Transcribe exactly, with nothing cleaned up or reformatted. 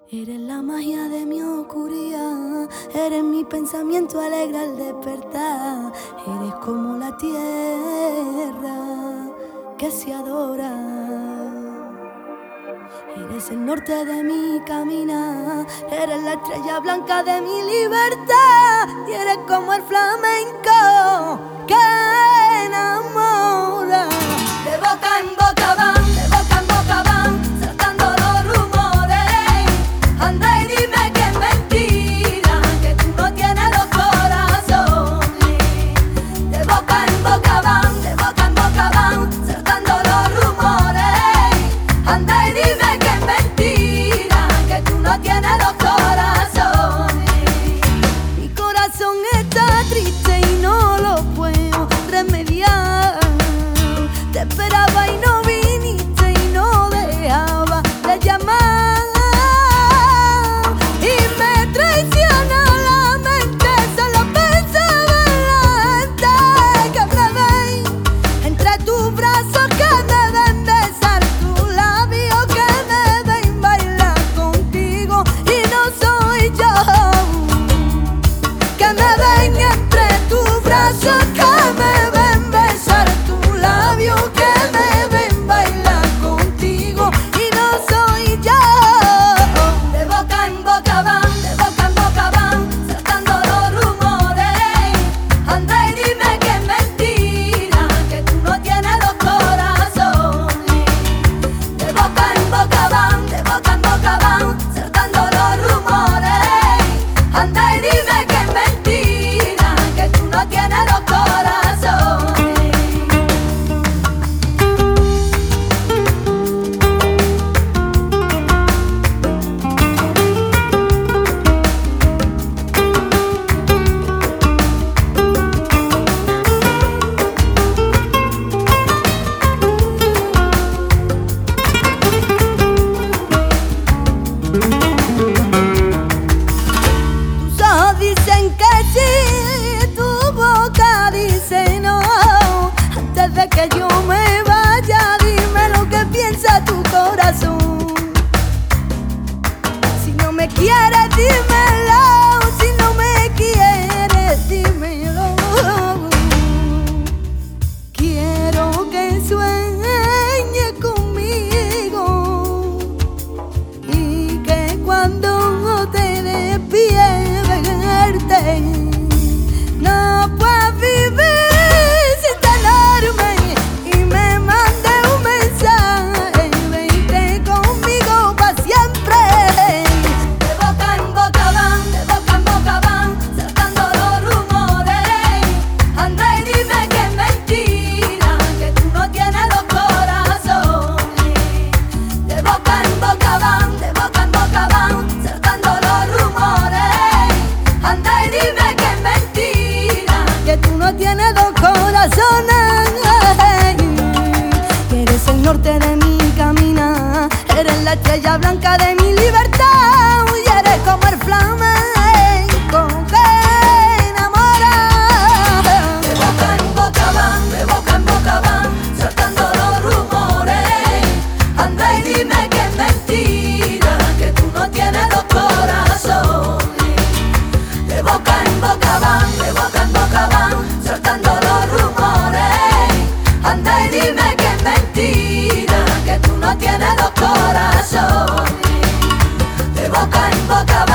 Eres la magia de mi oscuridad, eres mi pensamiento alegre al despertar, eres como la tierra que se adora. Eres el norte de mi caminar, eres la estrella blanca de mi libertad y eres como el flamenco que enamora. De boca en boca van, de boca en boca van, saltando los rumores. Anda y dime que es mentira, que tú no tienes dos corazones. De boca en boca van, de boca en boca van, saltando los rumores. Anda y dime que es mentira, que tú no tienes dos corazones. Mi corazón está triste y no lo puedo remediar. Te esperaba y no viniste y no dejaba de llamar. Y me traiciona la mente, solo pensaba en la gente que me ven entre tus brazos, que me ven besar tus labios, que me ven bailar contigo y no soy yo. Que me ven entre tus brazos, que me ven besar tus labios, que me ven bailar contigo y no soy yo. De boca en boca van, de boca en boca van, saltando los rumores. Anda y dime que es mentira, que tú no tienes dos corazones. De boca en boca van, de boca en boca van, saltando los rumores. Anda y dime que es mentira, que tú no tienes dos corazones. Tus ojos dicen que sí, tu boca dice no. Antes de que yo me vaya, dime lo que piensa tu corazón. Si no me quieres, dímelo. Si no me quieres, dímelo. Quiero que sueñes conmigo y que cuando te despiertes no puedas vivir sin tenerme y me mande un mensaje. Vente conmigo pa' siempre. De boca en boca van, de boca en boca van, saltando los rumores. Anda y dime que es mentira, que tú no tienes dos corazones. De boca en boca van, de boca en boca van, saltando los rumores. Anda y dime que es mentira, que tú no tienes dos corazones. Eres el norte de mi caminar, eres la estrella blanca de mi libertad y eres como el flamenco que enamora. De boca en boca van, de boca en boca van, saltando los rumores. Anda y dime que es mentira, que tú no tienes dos corazones. De boca en boca van, de boca en boca van, saltando los rumores. Anda y dime que es mentira, que tú no tienes dos corazones. De boca en boca van.